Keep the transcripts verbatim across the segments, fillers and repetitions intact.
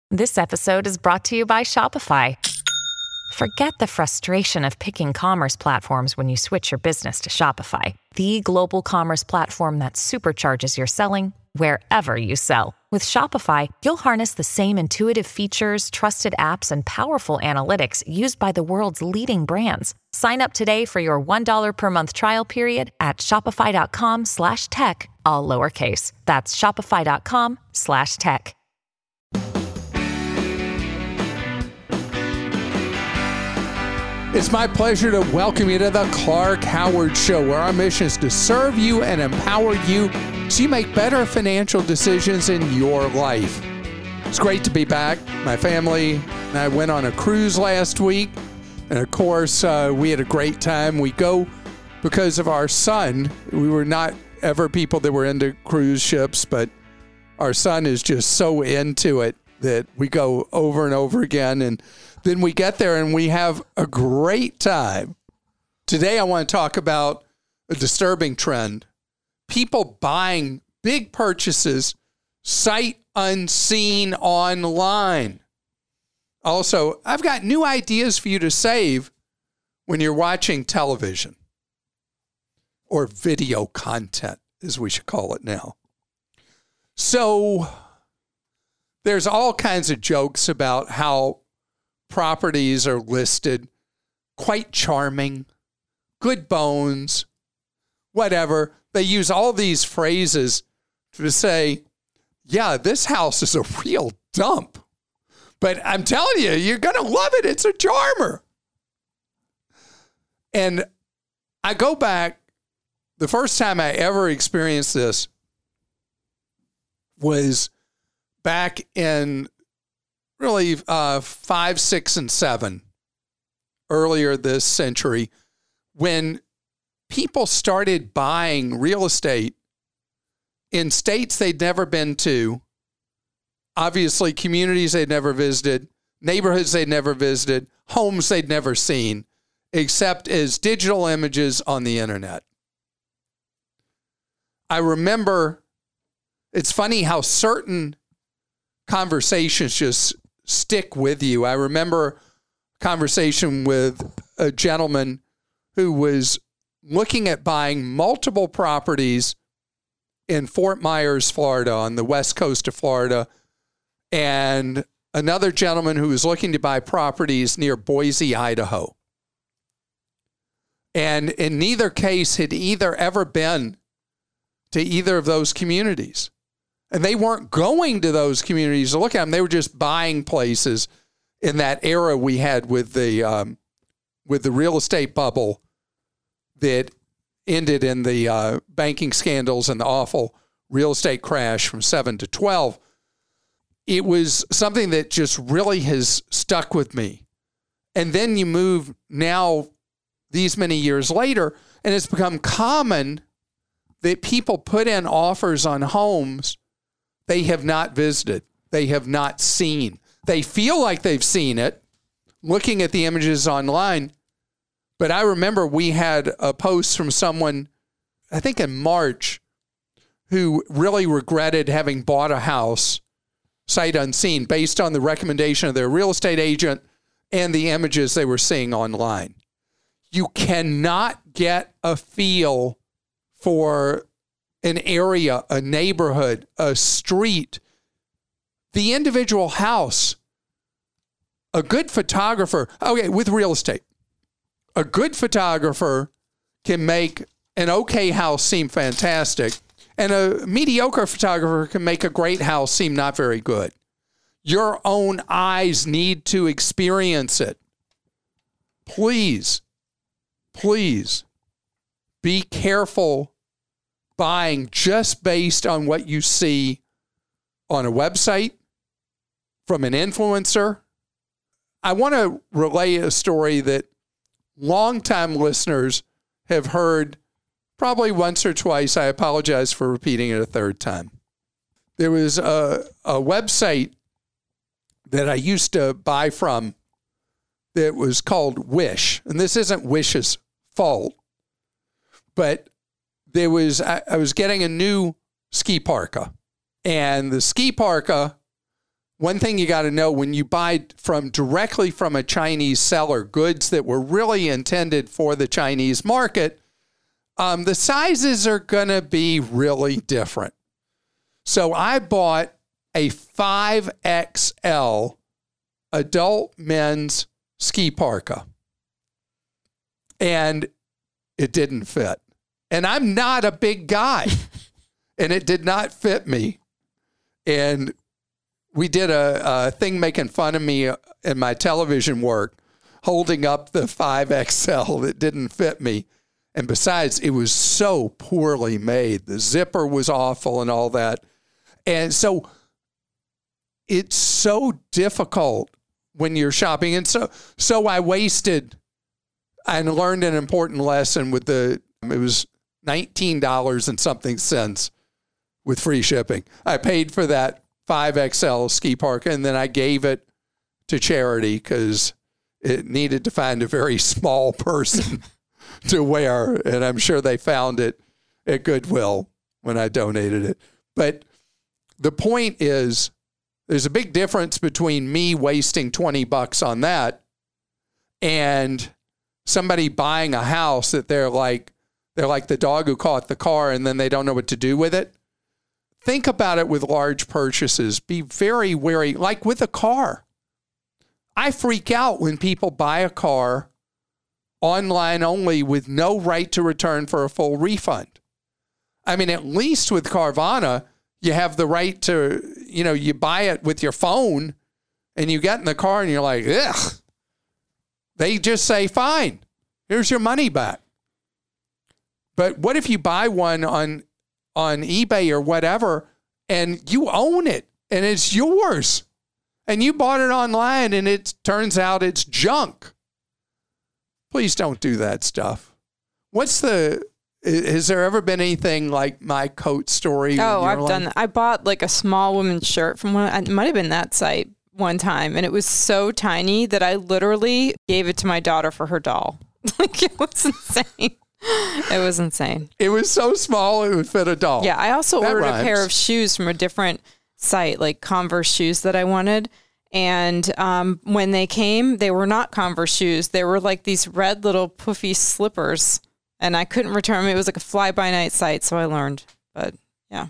This episode is brought to you by Shopify. Forget the frustration of picking commerce platforms when you switch your business to Shopify, the global commerce platform that supercharges your selling wherever you sell. With Shopify, you'll harness the same intuitive features, trusted apps, and powerful analytics used by the world's leading brands. Sign up today for your one dollar per month trial period at shopify.com slash tech, all lowercase. That's shopify.com slash tech. It's my pleasure to welcome you to the Clark Howard Show, where our mission is to serve you and empower you so you make better financial decisions in your life. It's great to be back. My family and I went on a cruise last week, and of course, uh, we had a great time. We go because of our son. We were not ever people that were into cruise ships, but our son is just so into it that we go over and over again, and then we get there and we have a great time. Today, I want to talk about a disturbing trend. People buying big purchases sight unseen online. Also, I've got new ideas for you to save when you're watching television or video content, as we should call it now. So there's all kinds of jokes about how properties are listed, quite charming, good bones, whatever. They use all these phrases to say, yeah, this house is a real dump. But I'm telling you, you're going to love it. It's a charmer. And I go back, the first time I ever experienced this was back in really uh, five, six, and seven, earlier this century, when people started buying real estate in states they'd never been to, obviously communities they'd never visited, neighborhoods they'd never visited, homes they'd never seen, except as digital images on the internet. I remember, it's funny how certain conversations just stick with you. I remember a conversation with a gentleman who was looking at buying multiple properties in Fort Myers, Florida, on the west coast of Florida, and another gentleman who was looking to buy properties near Boise, Idaho. And in neither case had either ever been to either of those communities. And they weren't going to those communities to look at them. They were just buying places in that era we had with the um, with the real estate bubble that ended in the uh, banking scandals and the awful real estate crash from seven to twelve. It was something that just really has stuck with me. And then you move now these many years later, and it's become common that people put in offers on homes they have not visited. They have not seen. They feel like they've seen it, looking at the images online. But I remember we had a post from someone, I think in March, who really regretted having bought a house sight unseen based on the recommendation of their real estate agent and the images they were seeing online. You cannot get a feel for an area, a neighborhood, a street, the individual house. A good photographer, okay, with real estate, a good photographer can make an okay house seem fantastic, and a mediocre photographer can make a great house seem not very good. Your own eyes need to experience it. Please, please be careful buying just based on what you see on a website from an influencer. I want to relay a story that longtime listeners have heard probably once or twice. I apologize for repeating it a third time. There was a, a website that I used to buy from that was called Wish. And this isn't Wish's fault, but there was, I, I was getting a new ski parka, and the ski parka one thing you got to know, when you buy from directly from a Chinese seller, goods that were really intended for the Chinese market, um, the sizes are going to be really different. So I bought a five X L adult men's ski parka, and it didn't fit. And I'm not a big guy, and it did not fit me. And we did a, a thing making fun of me in my television work, holding up the five X L that didn't fit me. And besides, it was so poorly made. The zipper was awful and all that. And so it's so difficult when you're shopping. And so so I wasted and learned an important lesson with the, it was nineteen dollars and something cents with free shipping. I paid for that five X L ski parka, and then I gave it to charity because it needed to find a very small person to wear. And I'm sure they found it at Goodwill when I donated it. But the point is, there's a big difference between me wasting twenty bucks on that and somebody buying a house that they're like, they're like the dog who caught the car and then they don't know what to do with it. Think about it with large purchases. Be very wary, like with a car. I freak out when people buy a car online only with no right to return for a full refund. I mean, at least with Carvana, you have the right to, you know, you buy it with your phone and you get in the car and you're like, ugh. They just say, fine, here's your money back. But what if you buy one on on eBay or whatever and you own it and it's yours and you bought it online and it turns out it's junk? Please don't do that stuff. What's the, has there ever been anything like my coat story? Oh, I've life? done that. I bought like a small woman's shirt from one, it might have been that site one time, and it was so tiny that I literally gave it to my daughter for her doll. Like, it was insane. It was insane. It was so small it would fit a doll. Yeah, I also That ordered rhymes. a pair of shoes from a different site, like Converse shoes that I wanted. And um, when they came, they were not Converse shoes. They were like these red little puffy slippers. And I couldn't return them. It was like a fly-by-night site, so I learned. But yeah,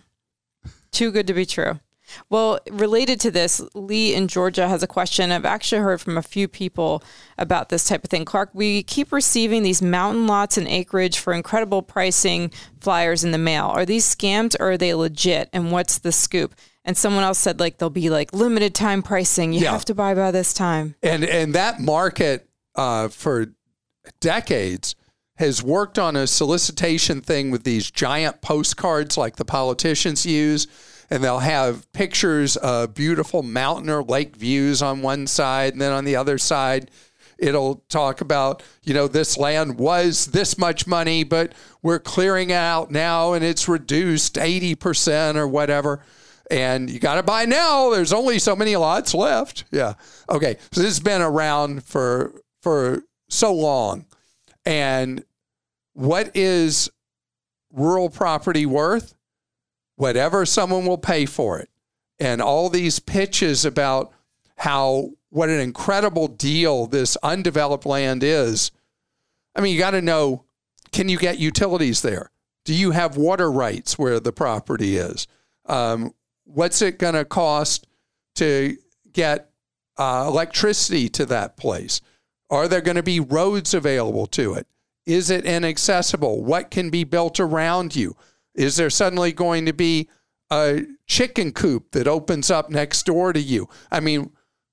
too good to be true. Well, related to this, Lee in Georgia has a question. I've actually heard from a few people about this type of thing. Clark, we keep receiving these mountain lots and acreage for incredible pricing flyers in the mail. Are these scams or are they legit? And what's the scoop? And someone else said, like, they'll be like limited time pricing. You Yeah. have to buy by this time. And and that market uh, for decades has worked on a solicitation thing with these giant postcards like the politicians use. And they'll have pictures of beautiful mountain or lake views on one side. And then on the other side, it'll talk about, you know, this land was this much money, but we're clearing it out now and it's reduced eighty percent or whatever. And you got to buy now. There's only so many lots left. Yeah. Okay. So this has been around for, for so long. And what is rural property worth? Whatever someone will pay for it. And all these pitches about how, what an incredible deal this undeveloped land is. I mean, you got to know, can you get utilities there? Do you have water rights where the property is? Um, what's it going to cost to get uh, electricity to that place? Are there going to be roads available to it? Is it inaccessible? What can be built around you? Is there suddenly going to be a chicken coop that opens up next door to you? I mean,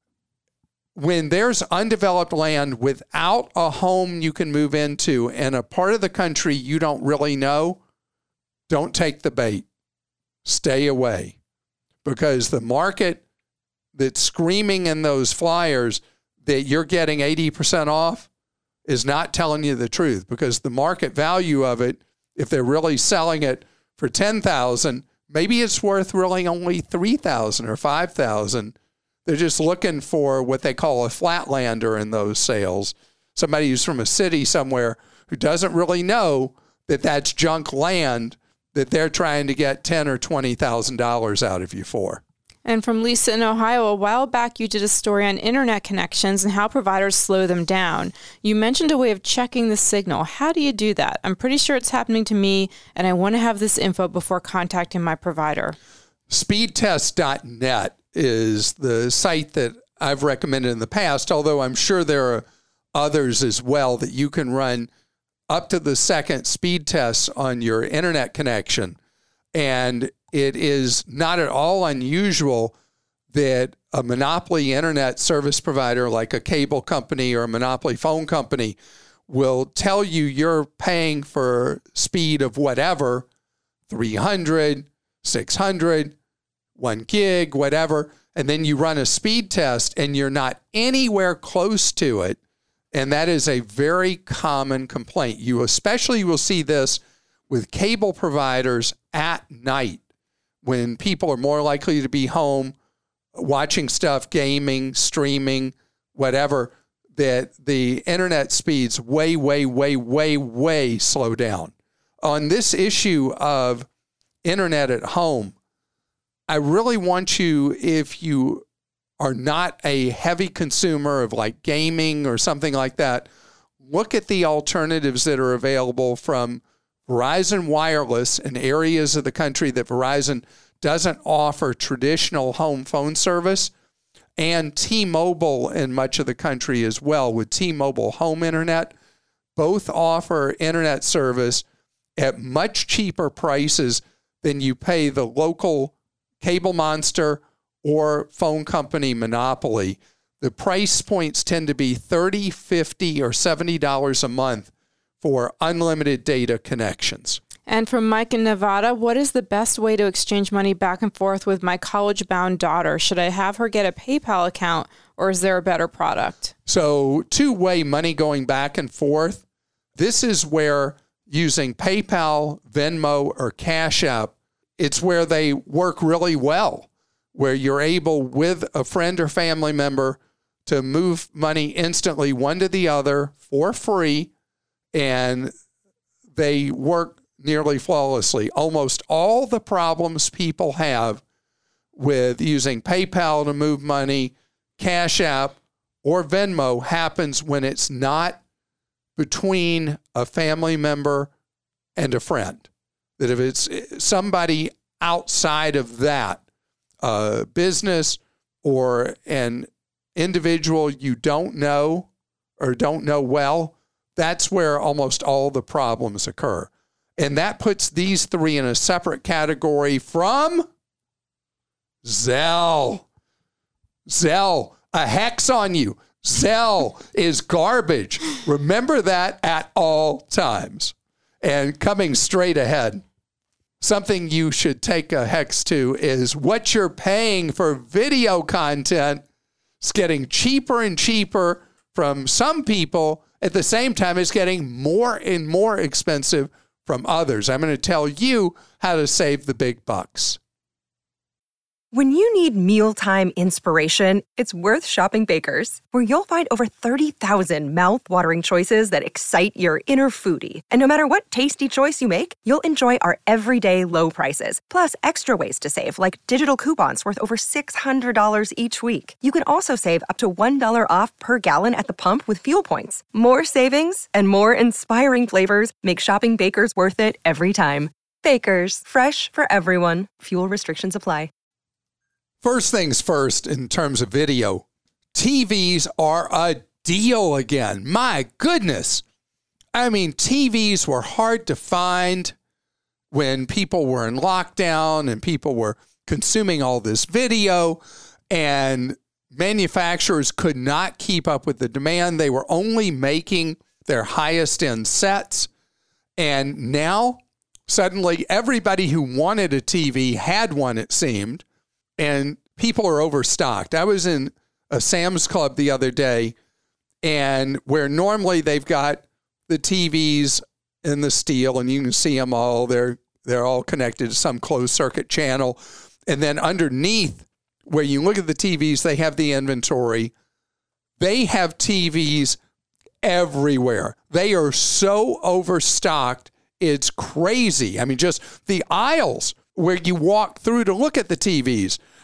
when there's undeveloped land without a home you can move into in a part of the country you don't really know, don't take the bait. Stay away. Because the market that's screaming in those flyers that you're getting eighty percent off is not telling you the truth, because the market value of it, if they're really selling it for ten thousand dollars, maybe it's worth really only three thousand dollars or five thousand dollars. They're just looking for what they call a flatlander in those sales. Somebody who's from a city somewhere who doesn't really know that that's junk land that they're trying to get ten thousand dollars or twenty thousand dollars out of you for. And from Lisa in Ohio, a while back you did a story on internet connections and how providers slow them down. You mentioned a way of checking the signal. How do you do that? I'm pretty sure it's happening to me, and I want to have this info before contacting my provider. speed test dot net is the site that I've recommended in the past, although I'm sure there are others as well that you can run up to the second speed test on your internet connection. And it is not at all unusual that a monopoly internet service provider like a cable company or a monopoly phone company will tell you you're paying for speed of whatever, three hundred, six hundred, one gig, whatever, and then you run a speed test and you're not anywhere close to it. And that is a very common complaint. You especially will see this with cable providers at night when people are more likely to be home watching stuff, gaming, streaming, whatever, that the internet speeds way, way, way, way, way slow down. On this issue of internet at home, I really want you, if you are not a heavy consumer of like gaming or something like that, look at the alternatives that are available from Verizon Wireless in areas of the country that Verizon doesn't offer traditional home phone service, and T-Mobile in much of the country as well with T-Mobile Home Internet. Both offer internet service at much cheaper prices than you pay the local cable monster or phone company monopoly. The price points tend to be thirty dollars, fifty dollars, or seventy dollars a month for unlimited data connections. And from Mike in Nevada, what is the best way to exchange money back and forth with my college-bound daughter? Should I have her get a PayPal account, or is there a better product? So two-way money going back and forth. This is where using PayPal, Venmo, or Cash App, it's where they work really well, where you're able with a friend or family member to move money instantly one to the other for free, and they work nearly flawlessly. Almost all the problems people have with using PayPal to move money, Cash App, or Venmo happens when it's not between a family member and a friend. That if it's somebody outside of that, a business or an individual you don't know or don't know well, that's where almost all the problems occur. And that puts these three in a separate category from Zelle. Zelle, a hex on you. Zelle is garbage. Remember that at all times. And coming straight ahead, something you should take a hex to is what you're paying for video content is getting cheaper and cheaper from some people. At the same time, it's getting more and more expensive from others. I'm going to tell you how to save the big bucks. When you need mealtime inspiration, it's worth shopping Baker's, where you'll find over thirty thousand mouth-watering choices that excite your inner foodie. And no matter what tasty choice you make, you'll enjoy our everyday low prices, plus extra ways to save, like digital coupons worth over six hundred dollars each week. You can also save up to one dollar off per gallon at the pump with fuel points. More savings and more inspiring flavors make shopping Baker's worth it every time. Baker's, fresh for everyone. Fuel restrictions apply. First things first, in terms of video, T Vs are a deal again. My goodness. I mean, T Vs were hard to find when people were in lockdown and people were consuming all this video, and manufacturers could not keep up with the demand. They were only making their highest end sets. And now, suddenly, everybody who wanted a T V had one, it seemed. And people are overstocked. I was in a Sam's Club the other day, and where normally they've got the T Vs in the steel, and you can see them all. They're they're all connected to some closed circuit channel. And then underneath, where you look at the T Vs, they have the inventory. They have T Vs everywhere. They are so overstocked, it's crazy. I mean, just the aisles where you walk through to look at the T Vs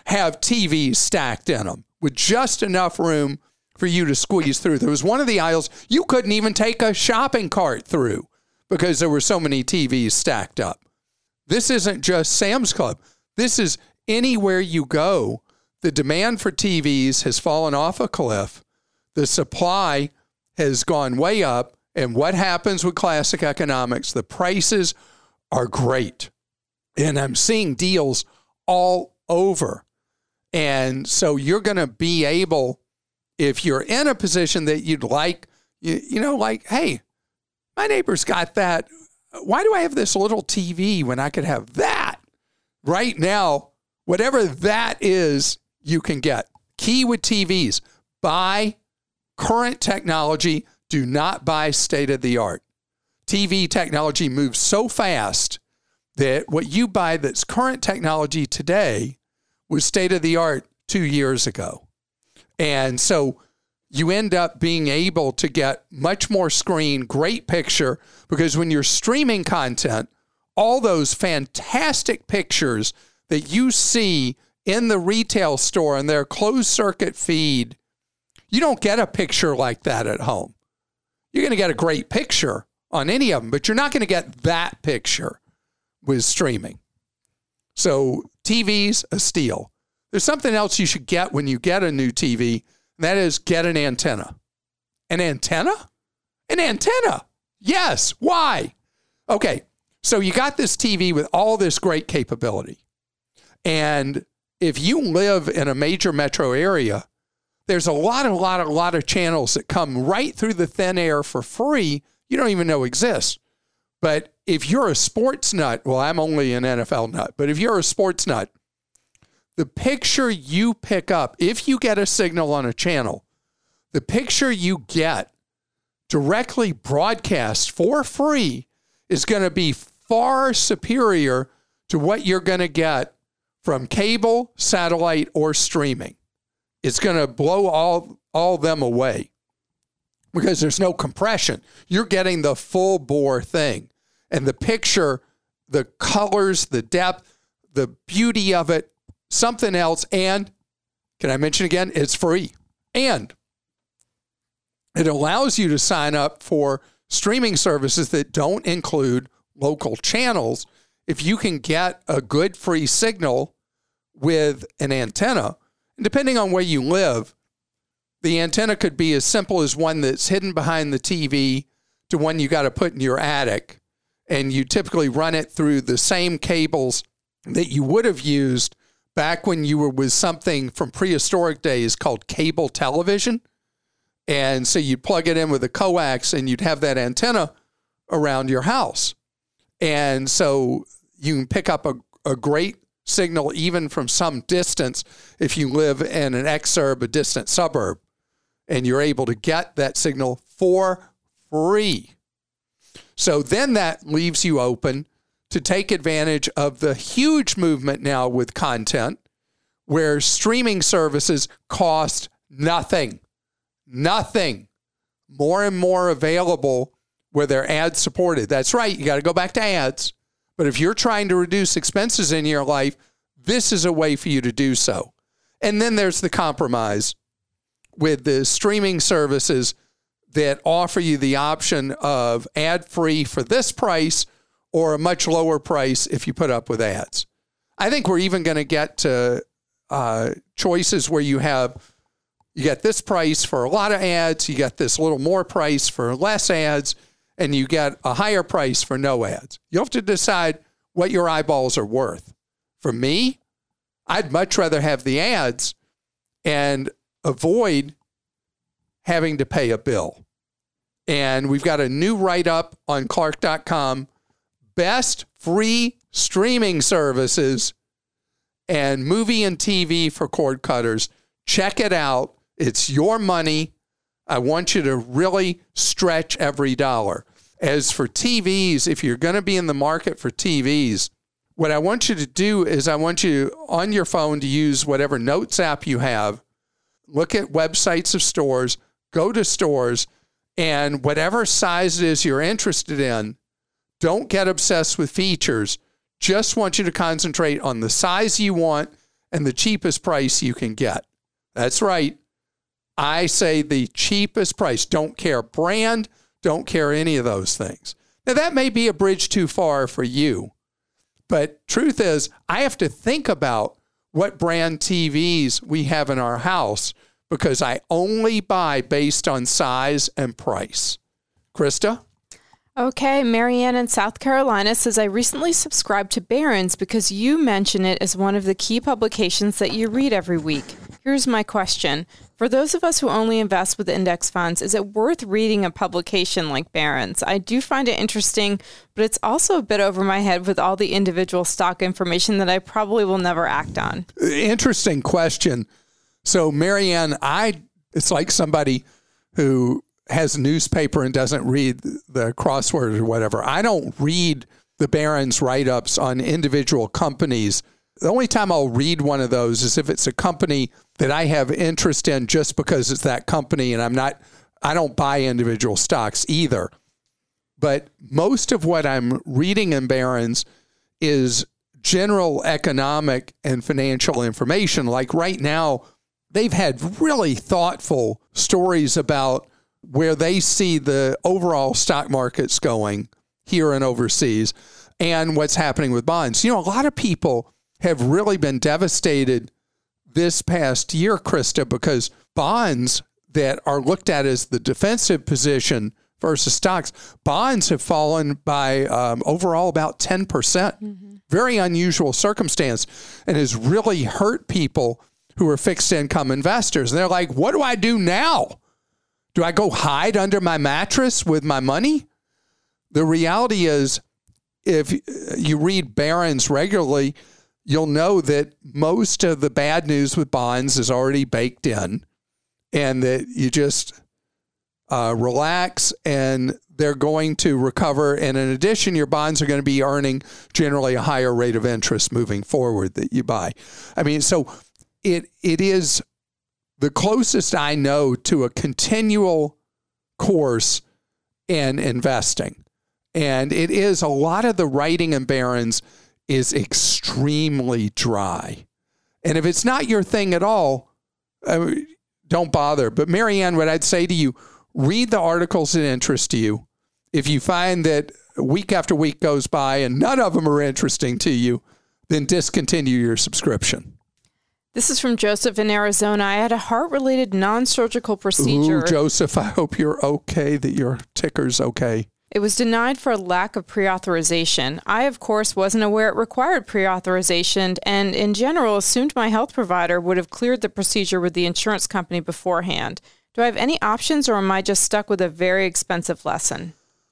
have T Vs stacked in them with just enough room for you to squeeze through. There was one of the aisles you couldn't even take a shopping cart through because there were so many T Vs stacked up. This isn't just Sam's Club. This is anywhere you go. The demand for T Vs has fallen off a cliff. The supply has gone way up. And what happens with classic economics? The prices are great. And I'm seeing deals all over. And so you're going to be able, if you're in a position that you'd like, you, you know, like, hey, my neighbor's got that. Why do I have this little T V when I could have that? Right now, whatever that is, you can get. Key with T Vs, buy current technology. Do not buy state-of-the-art. T V technology moves so fast that what you buy that's current technology today was state-of-the-art two years ago. And so you end up being able to get much more screen, great picture, because when you're streaming content, all those fantastic pictures that you see in the retail store and their closed-circuit feed, you don't get a picture like that at home. You're going to get a great picture on any of them, but you're not going to get that picture with streaming. So T V's a steal. There's something else you should get when you get a new T V, and that is get an antenna. An antenna? An antenna. Yes. Why? Okay. So you got this T V with all this great capability. And if you live in a major metro area, there's a lot, a lot, a lot of channels that come right through the thin air for free you don't even know exist. But if you're a sports nut, well, I'm only an N F L nut, but if you're a sports nut, the picture you pick up, if you get a signal on a channel, the picture you get directly broadcast for free is going to be far superior to what you're going to get from cable, satellite, or streaming. It's going to blow all, all them away because there's no compression. You're getting the full bore thing. And the picture, the colors, the depth, the beauty of it, something else. And can I mention again, it's free. And it allows you to sign up for streaming services that don't include local channels. If you can get a good free signal with an antenna, and depending on where you live, the antenna could be as simple as one that's hidden behind the T V to one you got to put in your attic. And you typically run it through the same cables that you would have used back when you were with something from prehistoric days called cable television. And so you'd plug it in with a coax and you'd have that antenna around your house. And so you can pick up a, a great signal even from some distance if you live in an exurb, a distant suburb, and you're able to get that signal for free. So then that leaves you open to take advantage of the huge movement now with content where streaming services cost nothing. Nothing. More and more available where they're ad supported. That's right. You got to go back to ads. But if you're trying to reduce expenses in your life, this is a way for you to do so. And then there's the compromise with the streaming services that offer you the option of ad-free for this price or a much lower price if you put up with ads. I think we're even going to get to uh, choices where you have, you get this price for a lot of ads, you get this little more price for less ads, and you get a higher price for no ads. You have to decide what your eyeballs are worth. For me, I'd much rather have the ads and avoid having to pay a bill. And we've got a new write-up on Clark dot com, best free streaming services and movie and T V for cord cutters. Check it out. It's your money. I want you to really stretch every dollar. As for T Vs, if you're going to be in the market for T Vs, what I want you to do is I want you on your phone to use whatever notes app you have, look at websites of stores, go to stores, and whatever size it is you're interested in, don't get obsessed with features. Just want you to concentrate on the size you want and the cheapest price you can get. That's right. I say the cheapest price. Don't care brand, don't care any of those things. Now, that may be a bridge too far for you, but truth is, I have to think about what brand T Vs we have in our house because I only buy based on size and price. Krista? Okay, Marianne in South Carolina says, I recently subscribed to Barron's because you mention it as one of the key publications that you read every week. Here's my question. For those of us who only invest with index funds, is it worth reading a publication like Barron's? I do find it interesting, but it's also a bit over my head with all the individual stock information that I probably will never act on. Interesting question. So, Marianne, I it's like somebody who has a newspaper and doesn't read the crossword or whatever. I don't read the Barron's write-ups on individual companies. The only time I'll read one of those is if it's a company that I have interest in just because it's that company, and I'm not, I don't buy individual stocks either. But most of what I'm reading in Barron's is general economic and financial information. Like right now, they've had really thoughtful stories about where they see the overall stock markets going here and overseas and what's happening with bonds. You know, a lot of people have really been devastated this past year, Krista, because bonds that are looked at as the defensive position versus stocks, bonds have fallen by um, overall about ten percent. Mm-hmm. Very unusual circumstance, and has really hurt people who are fixed income investors. And they're like, what do I do now? Do I go hide under my mattress with my money? The reality is, if you read Barron's regularly, you'll know that most of the bad news with bonds is already baked in, and that you just uh, relax and they're going to recover. And in addition, your bonds are going to be earning generally a higher rate of interest moving forward that you buy. I mean, so it it is the closest I know to a continual course in investing. And it is a lot of the writing in Barron's is extremely dry. And if it's not your thing at all, uh, don't bother. But Marianne, what I'd say to you, read the articles that interest you. If you find that week after week goes by and none of them are interesting to you, then discontinue your subscription. This is from Joseph in Arizona. I had a heart-related non-surgical procedure. Ooh, Joseph, I hope you're okay, that your ticker's okay. It was denied for a lack of pre-authorization. I, of course, wasn't aware it required pre-authorization and, in general, assumed my health provider would have cleared the procedure with the insurance company beforehand. Do I have any options, or am I just stuck with a very expensive lesson?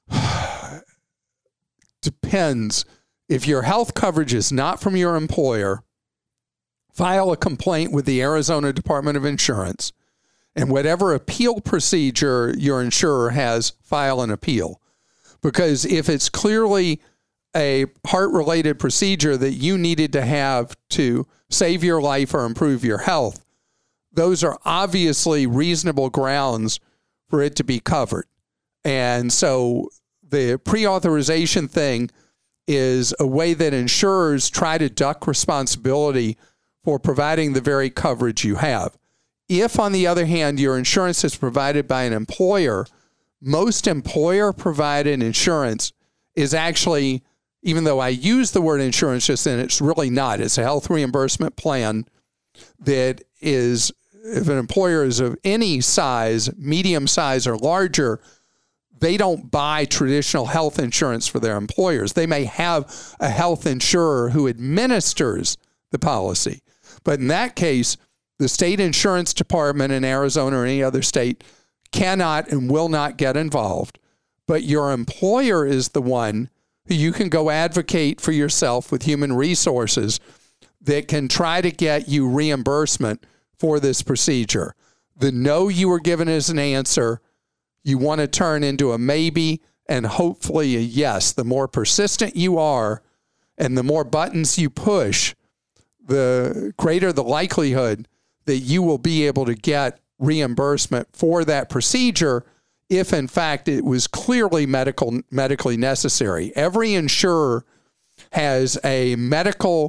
Depends. If your health coverage is not from your employer, file a complaint with the Arizona Department of Insurance, and whatever appeal procedure your insurer has, file an appeal. Because if it's clearly a heart-related procedure that you needed to have to save your life or improve your health, those are obviously reasonable grounds for it to be covered. And so the pre-authorization thing is a way that insurers try to duck responsibility for providing the very coverage you have. If, on the other hand, your insurance is provided by an employer, most employer-provided insurance is actually, even though I use the word insurance just then, it's really not. It's a health reimbursement plan that is, if an employer is of any size, medium size or larger, they don't buy traditional health insurance for their employers. They may have a health insurer who administers the policy. But in that case, the state insurance department in Arizona or any other state cannot and will not get involved. But your employer is the one who you can go advocate for yourself with human resources that can try to get you reimbursement for this procedure. The no you were given as an answer, you want to turn into a maybe and hopefully a yes. The more persistent you are and the more buttons you push, the greater the likelihood that you will be able to get reimbursement for that procedure if, in fact, it was clearly medical medically necessary. Every insurer has a medical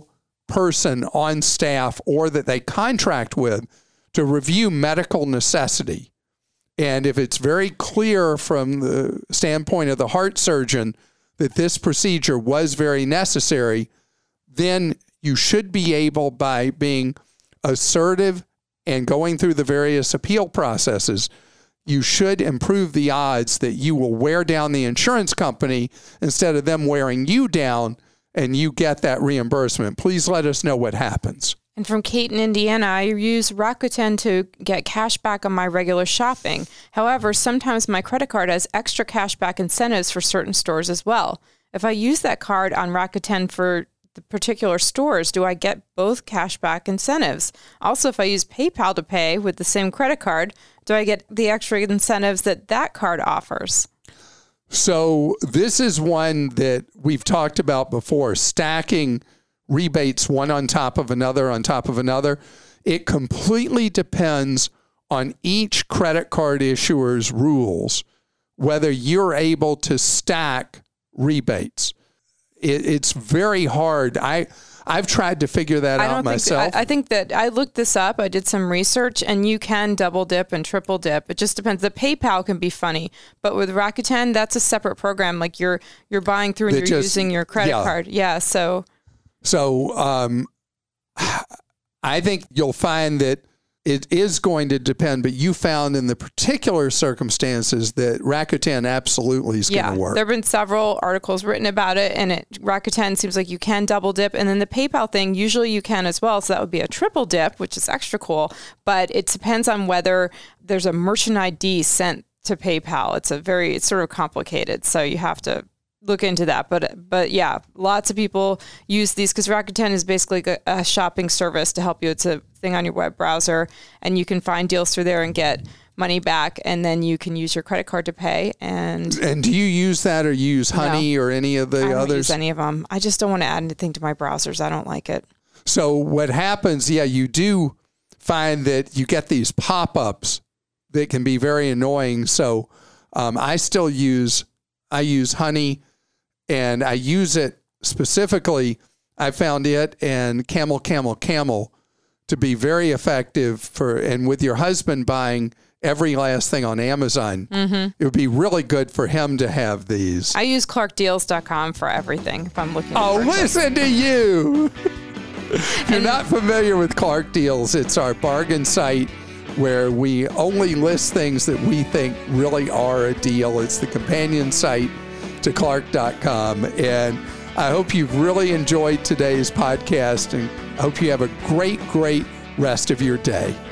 person on staff or that they contract with to review medical necessity. And if it's very clear from the standpoint of the heart surgeon that this procedure was very necessary, then you should be able, by being assertive and going through the various appeal processes, you should improve the odds that you will wear down the insurance company instead of them wearing you down, and you get that reimbursement. Please let us know what happens. And from Kate in Indiana, I use Rakuten to get cash back on my regular shopping. However, sometimes my credit card has extra cash back incentives for certain stores as well. If I use that card on Rakuten for the particular stores, do I get both cash back incentives? Also, if I use PayPal to pay with the same credit card, do I get the extra incentives that that card offers? So this is one that we've talked about before, stacking rebates one on top of another on top of another. It completely depends on each credit card issuer's rules, whether you're able to stack rebates. It, it's very hard. I, I've tried to figure that I out don't myself. Think, I, I think that I looked this up. I did some research, and you can double dip and triple dip. It just depends. The PayPal can be funny, but with Rakuten, that's a separate program. Like you're you're buying through and That you're just- using your credit yeah. card. Yeah. So So um, I think you'll find that it is going to depend, but you found in the particular circumstances that Rakuten absolutely is yeah, going to work. there have been several articles written about it, and it Rakuten seems like you can double dip, and then the PayPal thing, usually you can as well. So that would be a triple dip, which is extra cool. But it depends on whether there's a merchant I D sent to PayPal. It's a very, it's sort of complicated. So you have to look into that. But but yeah, lots of people use these because Rakuten is basically a, a shopping service to help you. It's a thing on your web browser, and you can find deals through there and get money back, and then you can use your credit card to pay. And and do you use that, or use Honey No. or any of the I don't others? use any of them. I just don't want to add anything to my browsers. I don't like it. So what happens, yeah, you do find that you get these pop-ups that can be very annoying. So um, I still use, I use Honey, and I use it specifically. I found it and Camel, Camel, Camel to be very effective for, and with your husband buying every last thing on Amazon, mm-hmm. it would be really good for him to have these. I use clark deals dot com for everything if I'm looking. Oh, for listen to you. If you're not familiar with Clark Deals, it's our bargain site where we only list things that we think really are a deal. It's the companion site to clark dot com. And I hope you've really enjoyed today's podcast, and I hope you have a great, great rest of your day.